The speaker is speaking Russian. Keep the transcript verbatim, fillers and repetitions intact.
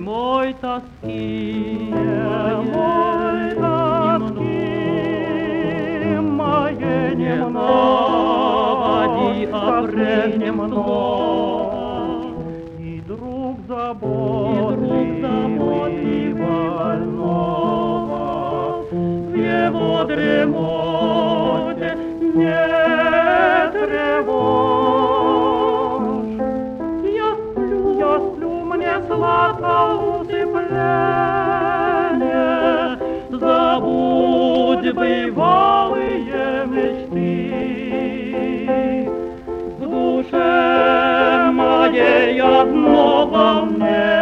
немой тоски, немой тоски, моей немной, о прежнем слово. И друг заботливый больного в его дремоте не тревожь. Я сплю, я сплю, мне сладко усыпление, забудь бывалые мечты. В душе моей одно во мне